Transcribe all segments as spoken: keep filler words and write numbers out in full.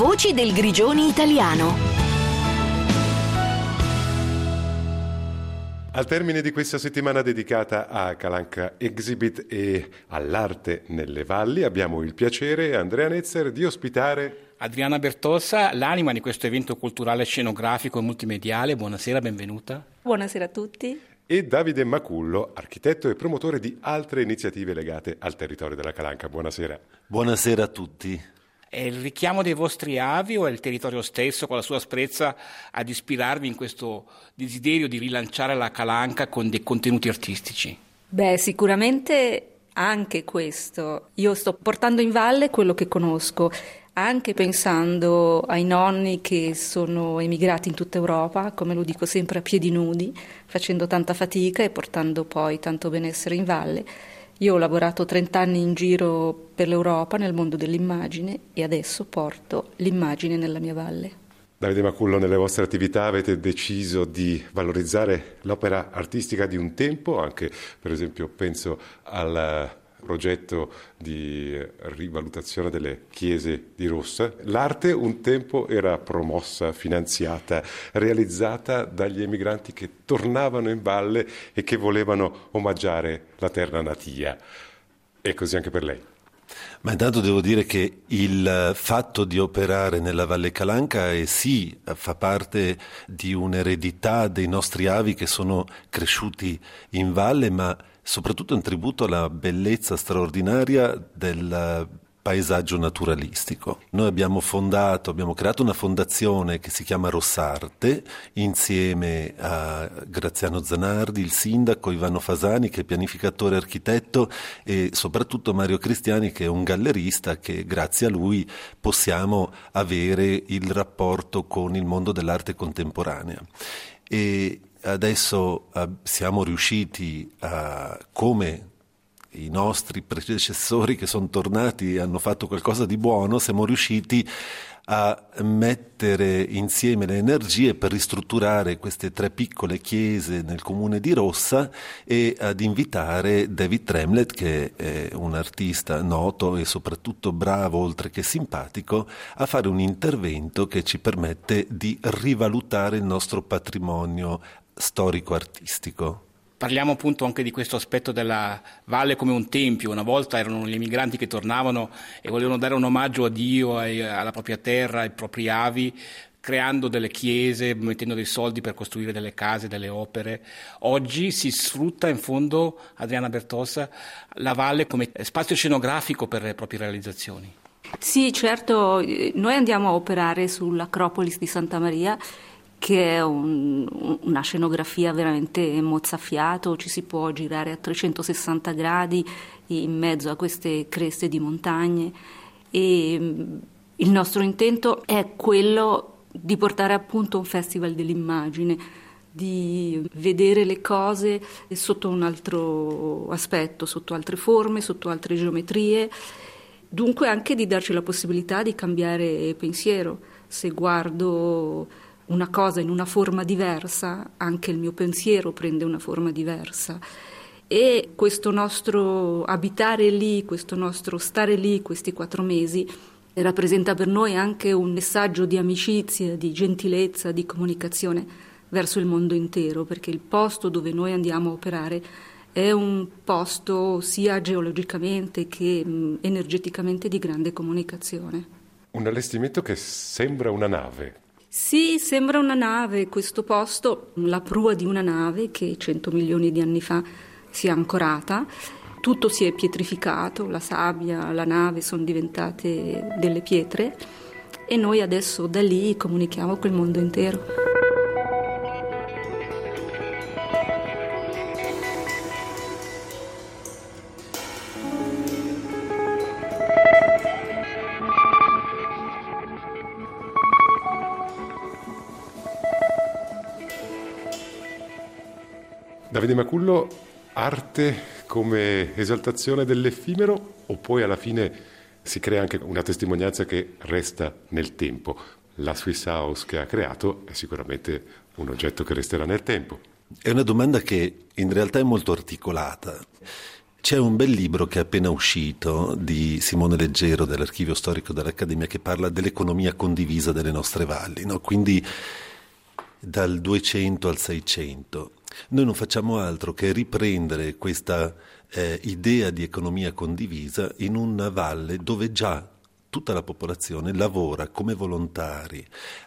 Voci del Grigioni italiano. Al termine di questa settimana dedicata a Calanca Exhibit e all'arte nelle valli, abbiamo il piacere, Andrea Netzer, di ospitare Adriana Bertossa, l'anima di questo evento culturale scenografico e multimediale. Buonasera, benvenuta. Buonasera a tutti. E Davide Macullo, architetto e promotore di altre iniziative legate al territorio della Calanca. Buonasera. Buonasera a tutti. È il richiamo dei vostri avi o è il territorio stesso con la sua asprezza ad ispirarvi in questo desiderio di rilanciare la Calanca con dei contenuti artistici? Beh, sicuramente anche questo. Io sto portando in valle quello che conosco, anche pensando ai nonni che sono emigrati in tutta Europa, come lo dico sempre, a piedi nudi, facendo tanta fatica e portando poi tanto benessere in valle. Io ho lavorato trenta anni in giro per l'Europa nel mondo dell'immagine e adesso porto l'immagine nella mia valle. Davide Macullo, nelle vostre attività avete deciso di valorizzare l'opera artistica di un tempo, anche per esempio penso al progetto di rivalutazione delle chiese di Rossa. L'arte un tempo era promossa, finanziata, realizzata dagli emigranti che tornavano in valle e che volevano omaggiare la terra natia. E così anche per lei. Ma intanto devo dire che il fatto di operare nella Valle Calanca è sì, fa parte di un'eredità dei nostri avi che sono cresciuti in valle, ma soprattutto un tributo alla bellezza straordinaria del paesaggio naturalistico. Noi abbiamo fondato, abbiamo creato una fondazione che si chiama Rossarte, insieme a Graziano Zanardi, il sindaco, Ivano Fasani, che è pianificatore architetto, e soprattutto Mario Cristiani, che è un gallerista, che grazie a lui possiamo avere il rapporto con il mondo dell'arte contemporanea. E adesso uh, siamo riusciti a, come i nostri predecessori che sono tornati e hanno fatto qualcosa di buono, siamo riusciti a mettere insieme le energie per ristrutturare queste tre piccole chiese nel comune di Rossa e ad invitare David Tremlett, che è un artista noto e soprattutto bravo oltre che simpatico, a fare un intervento che ci permette di rivalutare il nostro patrimonio storico-artistico. Parliamo appunto anche di questo aspetto della valle come un tempio. Una volta erano gli emigranti che tornavano e volevano dare un omaggio a Dio, alla propria terra, ai propri avi, creando delle chiese, mettendo dei soldi per costruire delle case, delle opere. Oggi si sfrutta in fondo, Adriana Bertossa, la valle come spazio scenografico per le proprie realizzazioni. Sì, certo, noi andiamo a operare sull'Acropolis di Santa Maria, che è un, una scenografia veramente mozzafiato, ci si può girare a trecentosessanta gradi in mezzo a queste creste di montagne e il nostro intento è quello di portare appunto un festival dell'immagine, di vedere le cose sotto un altro aspetto, sotto altre forme, sotto altre geometrie, dunque anche di darci la possibilità di cambiare pensiero. Se guardo una cosa in una forma diversa, anche il mio pensiero prende una forma diversa e questo nostro abitare lì, questo nostro stare lì questi quattro mesi rappresenta per noi anche un messaggio di amicizia, di gentilezza, di comunicazione verso il mondo intero, perché il posto dove noi andiamo a operare è un posto sia geologicamente che mh, energeticamente di grande comunicazione. Un allestimento che sembra una nave. Sì, sembra una nave, questo posto, la prua di una nave che cento milioni di anni fa si è ancorata, tutto si è pietrificato, la sabbia, la nave sono diventate delle pietre e noi adesso da lì comunichiamo col mondo intero. Davide Macullo, arte come esaltazione dell'effimero o poi alla fine si crea anche una testimonianza che resta nel tempo? La Swiss House che ha creato è sicuramente un oggetto che resterà nel tempo. È una domanda che in realtà è molto articolata. C'è un bel libro che è appena uscito di Simone Leggero dell'Archivio Storico dell'Accademia che parla dell'economia condivisa delle nostre valli, no? Quindi dal duecento al seicento. Noi non facciamo altro che riprendere questa eh, idea di economia condivisa in una valle dove già tutta la popolazione lavora come volontari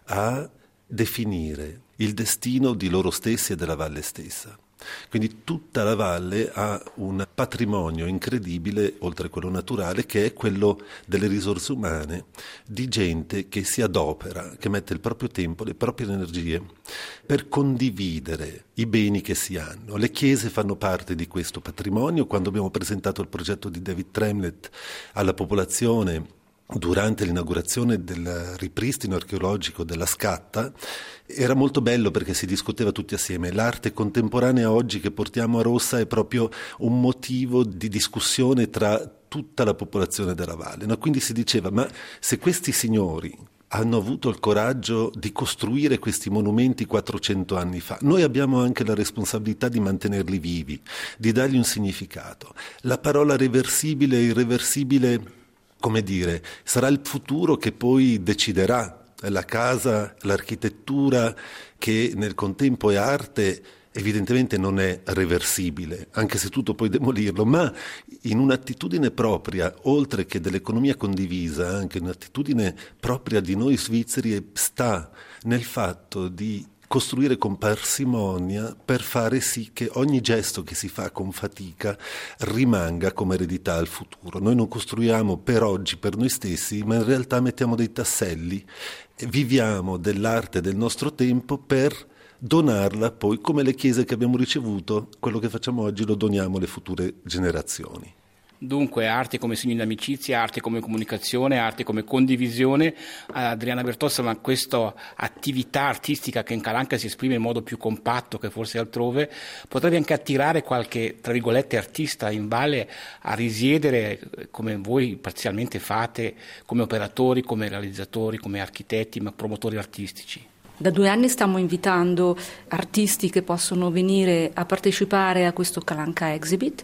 a definire il destino di loro stessi e della valle stessa. Quindi tutta la valle ha un patrimonio incredibile, oltre a quello naturale, che è quello delle risorse umane, di gente che si adopera, che mette il proprio tempo, le proprie energie per condividere i beni che si hanno. Le chiese fanno parte di questo patrimonio. Quando abbiamo presentato il progetto di David Tremlett alla popolazione durante l'inaugurazione del ripristino archeologico della Scatta, era molto bello perché si discuteva tutti assieme. L'arte contemporanea oggi che portiamo a Rossa è proprio un motivo di discussione tra tutta la popolazione della valle, no? Quindi si diceva, ma se questi signori hanno avuto il coraggio di costruire questi monumenti quattrocento anni fa, noi abbiamo anche la responsabilità di mantenerli vivi, di dargli un significato. La parola reversibile e irreversibile, come dire, sarà il futuro che poi deciderà. La casa, l'architettura, che nel contempo è arte, evidentemente non è reversibile, anche se tutto puoi demolirlo, ma in un'attitudine propria, oltre che dell'economia condivisa, anche un'attitudine propria di noi svizzeri sta nel fatto di costruire con parsimonia per fare sì che ogni gesto che si fa con fatica rimanga come eredità al futuro. Noi non costruiamo per oggi, per noi stessi, ma in realtà mettiamo dei tasselli e viviamo dell'arte del nostro tempo per donarla poi, come le chiese che abbiamo ricevuto, quello che facciamo oggi lo doniamo alle future generazioni. Dunque arte come segno di amicizia, arte come comunicazione, arte come condivisione. Adriana Bertossa, ma questa attività artistica che in Calanca si esprime in modo più compatto che forse altrove, potrebbe anche attirare qualche, tra virgolette, artista in valle a risiedere, come voi parzialmente fate, come operatori, come realizzatori, come architetti, ma promotori artistici. Da due anni stiamo invitando artisti che possono venire a partecipare a questo Calanca Exhibit.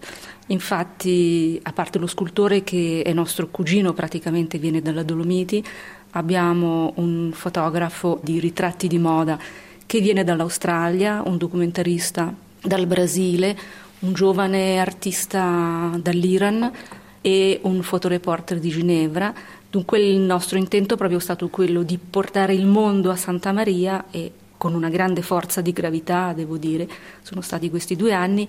Infatti, a parte lo scultore che è nostro cugino, praticamente viene dalla Dolomiti, abbiamo un fotografo di ritratti di moda che viene dall'Australia, un documentarista dal Brasile, un giovane artista dall'Iran e un fotoreporter di Ginevra. Dunque il nostro intento è proprio stato quello di portare il mondo a Santa Maria, e con una grande forza di gravità, devo dire, sono stati questi due anni,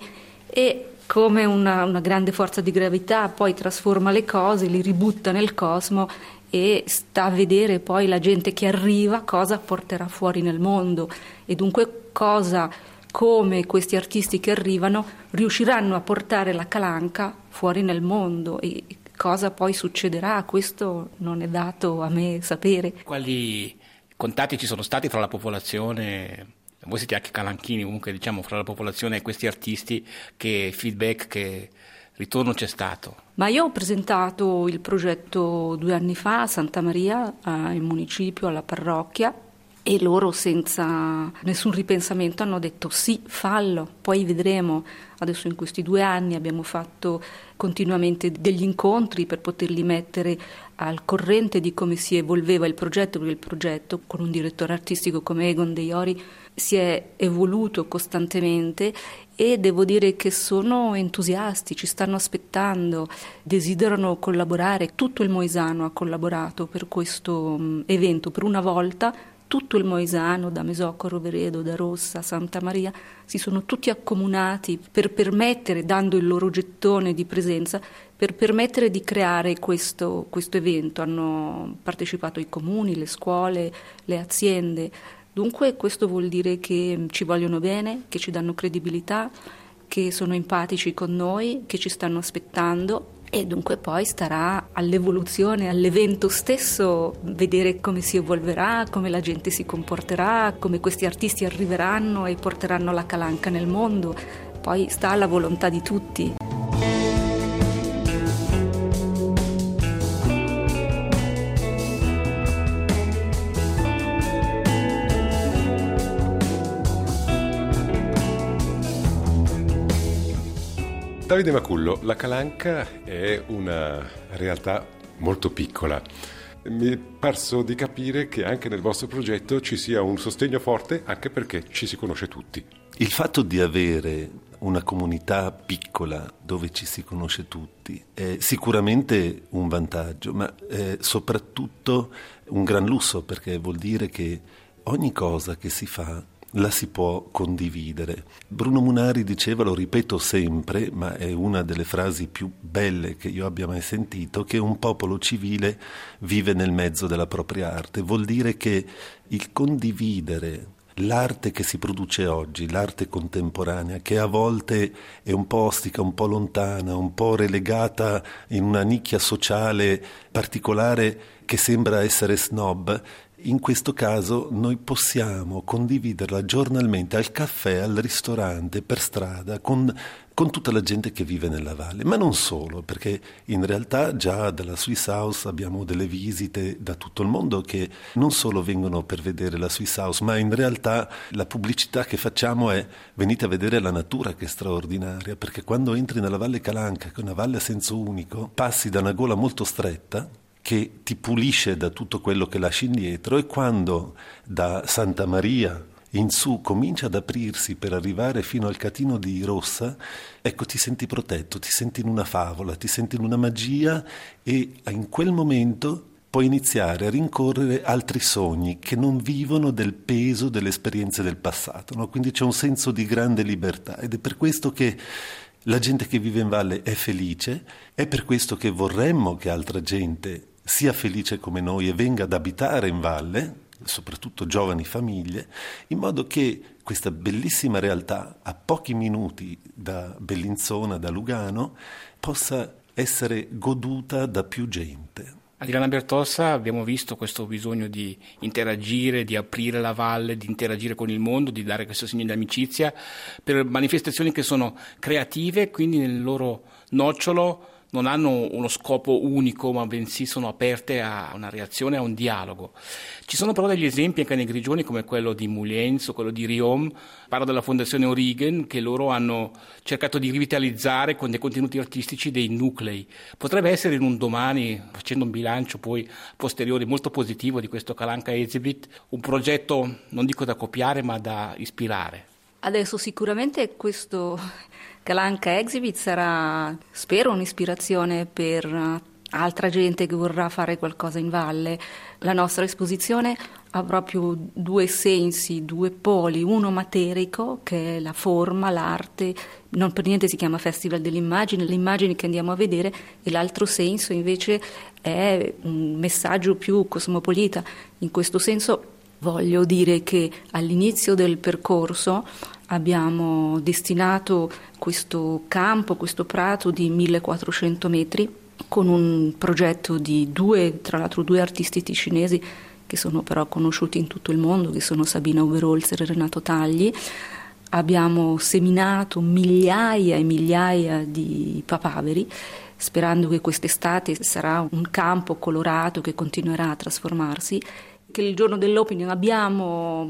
e come una, una grande forza di gravità poi trasforma le cose, li ributta nel cosmo e sta a vedere poi la gente che arriva cosa porterà fuori nel mondo, e dunque cosa, come questi artisti che arrivano riusciranno a portare la Calanca fuori nel mondo, e cosa poi succederà, questo non è dato a me sapere. Quali contatti ci sono stati fra la popolazione, voi siete anche calanchini, comunque diciamo fra la popolazione e questi artisti, che feedback, che ritorno c'è stato? Ma io ho presentato il progetto due anni fa a Santa Maria, al municipio, alla parrocchia, e loro senza nessun ripensamento hanno detto sì, fallo, poi vedremo. Adesso in questi due anni abbiamo fatto continuamente degli incontri per poterli mettere al corrente di come si evolveva il progetto, perché il progetto con un direttore artistico come Egon De Jori si è evoluto costantemente, e devo dire che sono entusiasti, ci stanno aspettando, desiderano collaborare. Tutto il Moisano ha collaborato per questo evento, per una volta. Tutto il Moisano, da Mesocco a Roveredo, da Rossa a Santa Maria, si sono tutti accomunati per permettere, dando il loro gettone di presenza, per permettere di creare questo, questo evento. Hanno partecipato i comuni, le scuole, le aziende. Dunque questo vuol dire che ci vogliono bene, che ci danno credibilità, che sono empatici con noi, che ci stanno aspettando. E dunque poi starà all'evoluzione, all'evento stesso, vedere come si evolverà, come la gente si comporterà, come questi artisti arriveranno e porteranno la Calanca nel mondo. Poi sta alla volontà di tutti. Davide Macullo, la Calanca è una realtà molto piccola. Mi è parso di capire che anche nel vostro progetto ci sia un sostegno forte, anche perché ci si conosce tutti. Il fatto di avere una comunità piccola dove ci si conosce tutti è sicuramente un vantaggio, ma è soprattutto un gran lusso, perché vuol dire che ogni cosa che si fa la si può condividere. Bruno Munari diceva, lo ripeto sempre, ma è una delle frasi più belle che io abbia mai sentito, che un popolo civile vive nel mezzo della propria arte. Vuol dire che il condividere l'arte che si produce oggi, l'arte contemporanea, che a volte è un po' ostica, un po' lontana, un po' relegata in una nicchia sociale particolare che sembra essere snob, in questo caso noi possiamo condividerla giornalmente al caffè, al ristorante, per strada, con, con tutta la gente che vive nella valle. Ma non solo, perché in realtà già dalla Swiss House abbiamo delle visite da tutto il mondo che non solo vengono per vedere la Swiss House, ma in realtà la pubblicità che facciamo è: venite a vedere la natura che è straordinaria, perché quando entri nella Valle Calanca, che è una valle a senso unico, passi da una gola molto stretta che ti pulisce da tutto quello che lasci indietro, e quando da Santa Maria in su comincia ad aprirsi per arrivare fino al Catino di Rossa, ecco, ti senti protetto, ti senti in una favola, ti senti in una magia, e in quel momento puoi iniziare a rincorrere altri sogni che non vivono del peso delle esperienze del passato, no? Quindi c'è un senso di grande libertà, ed è per questo che la gente che vive in valle è felice, è per questo che vorremmo che altra gente sia felice come noi e venga ad abitare in valle, soprattutto giovani famiglie, in modo che questa bellissima realtà, a pochi minuti da Bellinzona, da Lugano, possa essere goduta da più gente. A Tirana Bertossa abbiamo visto questo bisogno di interagire, di aprire la valle, di interagire con il mondo, di dare questo segno di amicizia, per manifestazioni che sono creative, quindi nel loro nocciolo non hanno uno scopo unico, ma bensì sono aperte a una reazione, a un dialogo. Ci sono però degli esempi anche nei Grigioni, come quello di Moulins o quello di Riom. Parlo della Fondazione Origen, che loro hanno cercato di rivitalizzare con dei contenuti artistici dei nuclei. Potrebbe essere in un domani, facendo un bilancio poi posteriore molto positivo di questo Calanca Exhibit, un progetto non dico da copiare ma da ispirare. Adesso sicuramente questo Calanca Exhibit sarà, spero, un'ispirazione per altra gente che vorrà fare qualcosa in valle. La nostra esposizione ha proprio due sensi, due poli, uno materico, che è la forma, l'arte, non per niente si chiama Festival dell'immagine, le immagini che andiamo a vedere, e l'altro senso invece è un messaggio più cosmopolita. In questo senso voglio dire che all'inizio del percorso abbiamo destinato questo campo, questo prato di millequattrocento metri, con un progetto di due, tra l'altro due artisti ticinesi che sono però conosciuti in tutto il mondo, che sono Sabina Oberholzer e Renato Tagli. Abbiamo seminato migliaia e migliaia di papaveri, sperando che quest'estate sarà un campo colorato che continuerà a trasformarsi. Che il giorno dell'opening abbiamo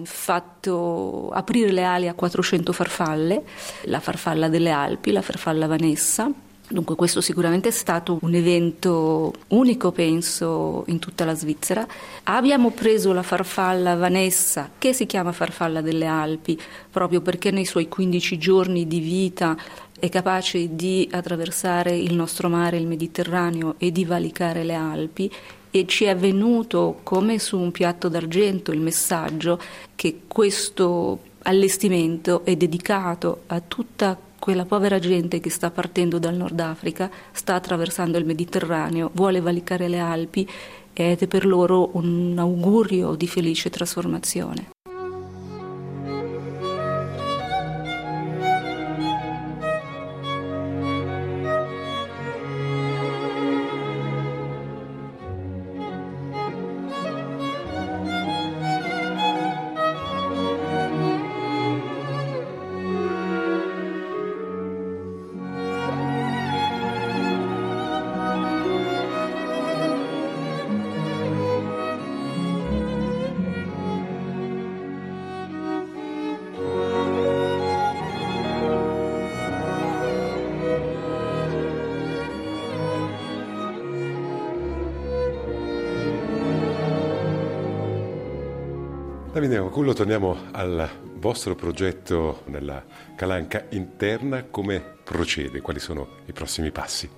fatto aprire le ali a quattrocento farfalle, la farfalla delle Alpi, la farfalla Vanessa. Dunque questo sicuramente è stato un evento unico, penso, in tutta la Svizzera. Abbiamo preso la farfalla Vanessa, che si chiama farfalla delle Alpi, proprio perché nei suoi quindici giorni di vita è capace di attraversare il nostro mare, il Mediterraneo, e di valicare le Alpi. E ci è venuto come su un piatto d'argento il messaggio che questo allestimento è dedicato a tutta quella povera gente che sta partendo dal Nord Africa, sta attraversando il Mediterraneo, vuole valicare le Alpi, ed è per loro un augurio di felice trasformazione. Davide Macullo, torniamo al vostro progetto nella Calanca interna. Come procede? Quali sono i prossimi passi?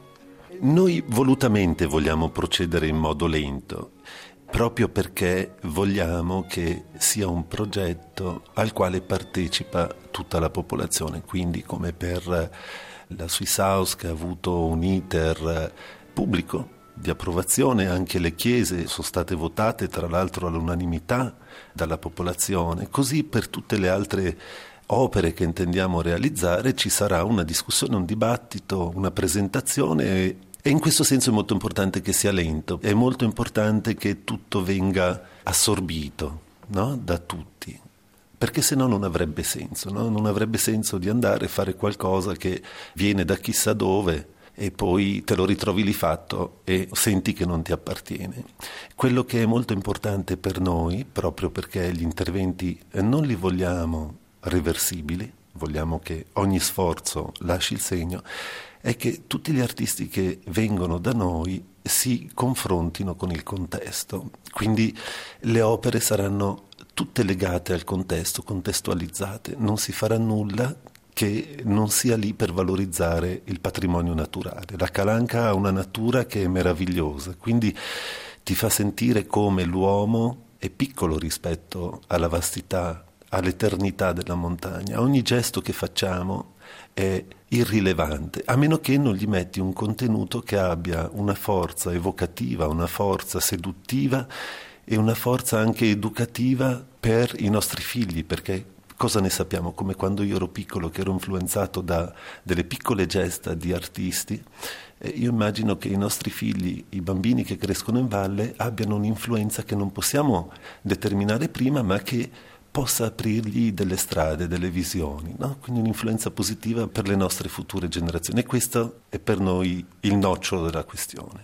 Noi volutamente vogliamo procedere in modo lento, proprio perché vogliamo che sia un progetto al quale partecipa tutta la popolazione, quindi come per la Swiss House che ha avuto un iter pubblico di approvazione, anche le chiese sono state votate tra l'altro all'unanimità dalla popolazione, così per tutte le altre opere che intendiamo realizzare ci sarà una discussione, un dibattito, una presentazione e, e in questo senso è molto importante che sia lento, è molto importante che tutto venga assorbito, no? Da tutti, perché se no non avrebbe senso, no? Non avrebbe senso di andare a fare qualcosa che viene da chissà dove e poi te lo ritrovi lì fatto e senti che non ti appartiene. Quello che è molto importante per noi, proprio perché gli interventi non li vogliamo reversibili, vogliamo che ogni sforzo lasci il segno, è che tutti gli artisti che vengono da noi si confrontino con il contesto. Quindi le opere saranno tutte legate al contesto, contestualizzate, non si farà nulla che non sia lì per valorizzare il patrimonio naturale. La Calanca ha una natura che è meravigliosa, quindi ti fa sentire come l'uomo è piccolo rispetto alla vastità, all'eternità della montagna. Ogni gesto che facciamo è irrilevante, a meno che non gli metti un contenuto che abbia una forza evocativa, una forza seduttiva e una forza anche educativa per i nostri figli, perché cosa ne sappiamo? Come quando io ero piccolo, che ero influenzato da delle piccole gesta di artisti, eh, io immagino che i nostri figli, i bambini che crescono in valle, abbiano un'influenza che non possiamo determinare prima, ma che possa aprirgli delle strade, delle visioni, no? Quindi un'influenza positiva per le nostre future generazioni. E questo è per noi il nocciolo della questione.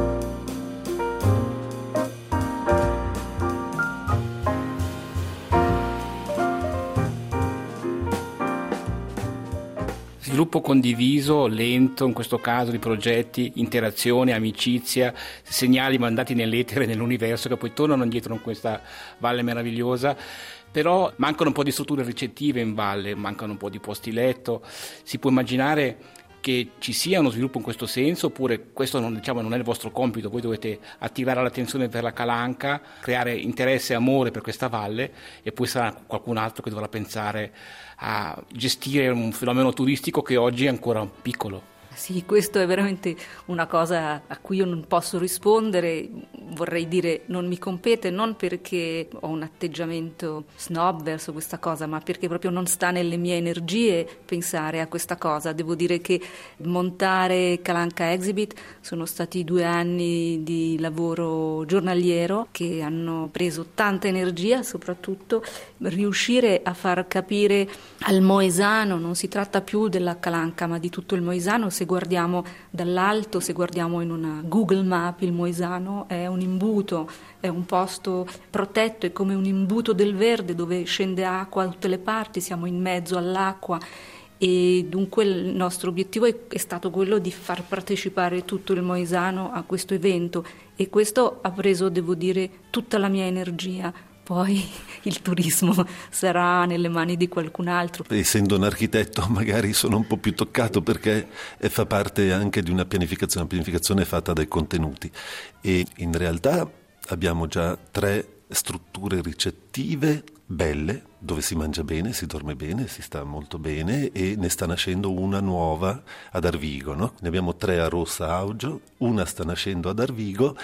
Sviluppo condiviso, lento, in questo caso di progetti, interazione, amicizia, segnali mandati nell'etere, nell'universo, che poi tornano indietro in questa valle meravigliosa. Però mancano un po' di strutture ricettive in valle, mancano un po' di posti letto. Si può immaginare che ci sia uno sviluppo in questo senso, oppure questo non, diciamo, non è il vostro compito, voi dovete attirare l'attenzione per la Calanca, creare interesse e amore per questa valle, e poi sarà qualcun altro che dovrà pensare a gestire un fenomeno turistico che oggi è ancora piccolo. Sì, questo è veramente una cosa a cui io non posso rispondere, vorrei dire non mi compete, non perché ho un atteggiamento snob verso questa cosa, ma perché proprio non sta nelle mie energie pensare a questa cosa. Devo dire che montare Calanca Exhibit sono stati due anni di lavoro giornaliero che hanno preso tanta energia, soprattutto riuscire a far capire al moesano, non si tratta più della Calanca ma di tutto il moesano. Se guardiamo dall'alto, se guardiamo in una Google Map, il Moesano è un imbuto, è un posto protetto, è come un imbuto del verde dove scende acqua da tutte le parti, siamo in mezzo all'acqua, e dunque il nostro obiettivo è, è stato quello di far partecipare tutto il Moesano a questo evento, e questo ha preso, devo dire, tutta la mia energia. Poi il turismo sarà nelle mani di qualcun altro. Essendo un architetto magari sono un po' più toccato, perché fa parte anche di una pianificazione, una pianificazione fatta dai contenuti, e in realtà abbiamo già tre strutture ricettive belle, dove si mangia bene, si dorme bene, si sta molto bene, e ne sta nascendo una nuova ad Arvigo, no? Ne abbiamo tre a Rossa Augio, una sta nascendo ad Arvigo,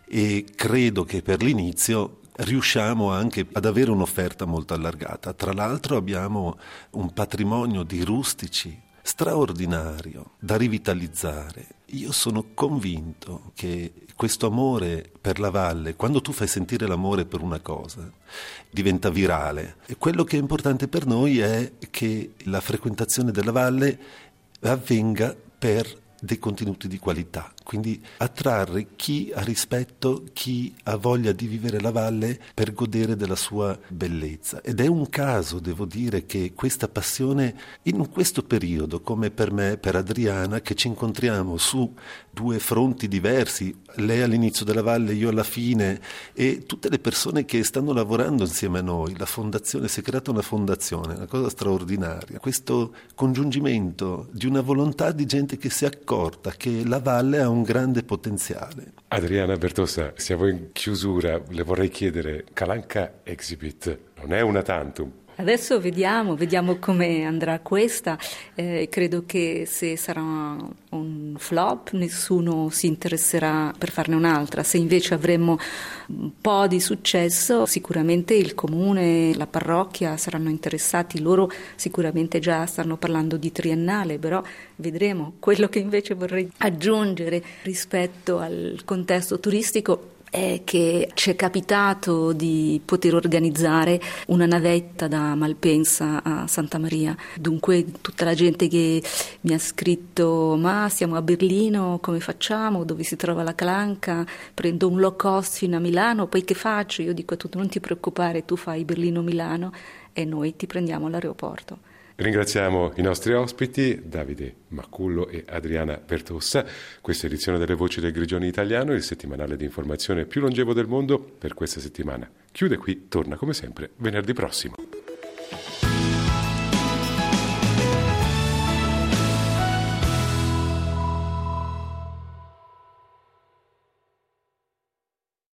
e credo che per l'inizio riusciamo anche ad avere un'offerta molto allargata. Tra l'altro abbiamo un patrimonio di rustici straordinario da rivitalizzare. Io sono convinto che questo amore per la valle, quando tu fai sentire l'amore per una cosa, diventa virale. E quello che è importante per noi è che la frequentazione della valle avvenga per dei contenuti di qualità, quindi attrarre chi ha rispetto, chi ha voglia di vivere la valle per godere della sua bellezza. Ed è un caso, devo dire, che questa passione in questo periodo, come per me, per Adriana, che ci incontriamo su due fronti diversi, lei all'inizio della valle, io alla fine, e tutte le persone che stanno lavorando insieme a noi, la fondazione, si è creata una fondazione, una cosa straordinaria, questo congiungimento di una volontà di gente che si è accorta che la valle ha un grande potenziale. Adriana Bertossa, siamo in chiusura, le vorrei chiedere, Calanca Exhibit non è una tantum? Adesso vediamo, vediamo come andrà questa. Eh, credo che se sarà un flop nessuno si interesserà per farne un'altra. Se invece avremo un po' di successo, sicuramente il comune, la parrocchia saranno interessati. Loro sicuramente già stanno parlando di triennale, però vedremo. Quello che invece vorrei aggiungere rispetto al contesto turistico è che ci è capitato di poter organizzare una navetta da Malpensa a Santa Maria. Dunque tutta la gente che mi ha scritto: ma siamo a Berlino, come facciamo? Dove si trova la Calanca? Prendo un low cost fino a Milano, poi che faccio? Io dico a tutti: non ti preoccupare, tu fai Berlino-Milano e noi ti prendiamo all'aeroporto. Ringraziamo i nostri ospiti, Davide Macullo e Adriana Bertossa. Questa edizione delle Voci del Grigioni Italiano, il settimanale di informazione più longevo del mondo, per questa settimana chiude qui, torna come sempre venerdì prossimo.